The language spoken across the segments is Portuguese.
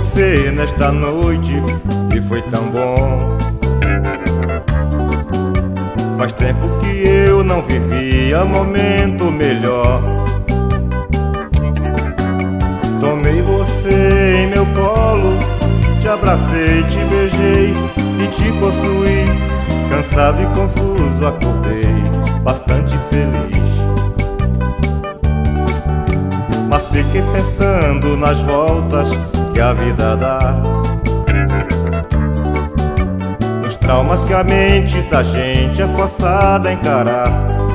você nesta noite e foi tão bom. Faz tempo que eu não vivia momento melhor. Tomei você em meu colo, te abracei, te beijei e te possuí. Cansado e confuso acordei, bastante feliz. Mas fiquei pensando nas voltas que a vida dá, nos traumas que a mente da gente é forçada a encarar.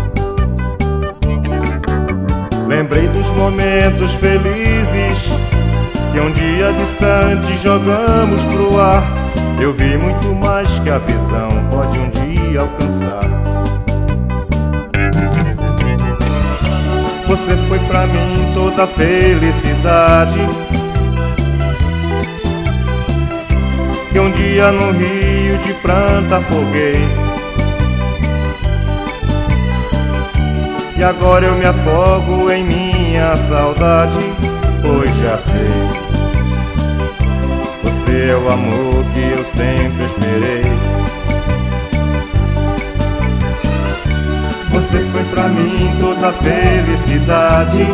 Lembrei dos momentos felizes que um dia distante jogamos pro ar. Eu vi muito mais que a visão pode um dia alcançar. Você foi pra mim toda a felicidade que um dia num rio de pranto afoguei. E agora eu me afogo em minha saudade, pois já sei, você é o amor que eu sempre esperei. Você foi pra mim toda a felicidade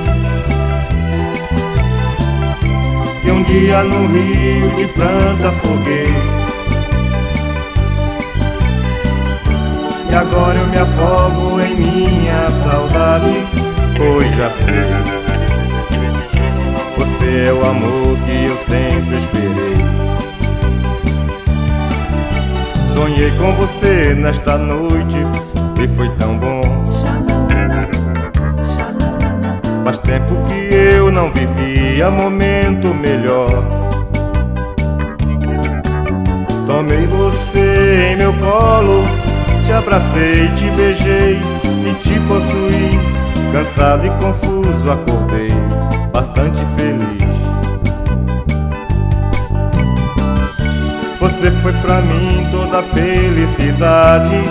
que um dia no rio de pranto afoguei. E agora eu me afogo em minha saudade, pois já sei, você é o amor que eu sempre esperei. Sonhei com você nesta noite e foi tão bom. Faz tempo que eu não vivia momento melhor. Tomei você em meu colo, te abracei, te beijei e te possuí. Cansado e confuso acordei, bastante feliz. Você foi pra mim toda a felicidade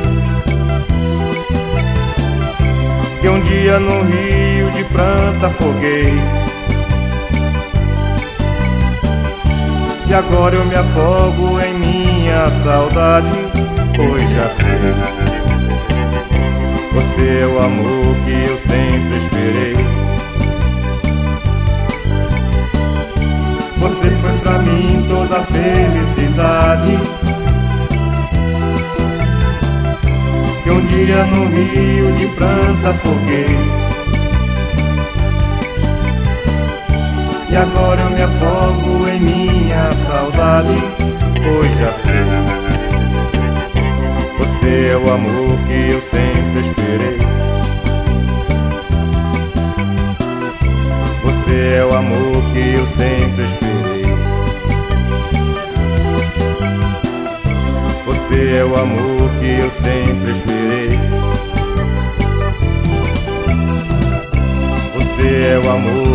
que um dia no rio de pranto afoguei. E agora eu me afogo em minha saudade, pois já sei, você é o amor que eu sempre esperei. Você foi pra mim toda a felicidade que um dia no rio de pranto afoguei. E agora eu me afogo em minha saudade, pois já sei, você é o amor que eu sempre esperei. Você é o amor que eu sempre esperei. Você é o amor que eu sempre esperei. Você é o amor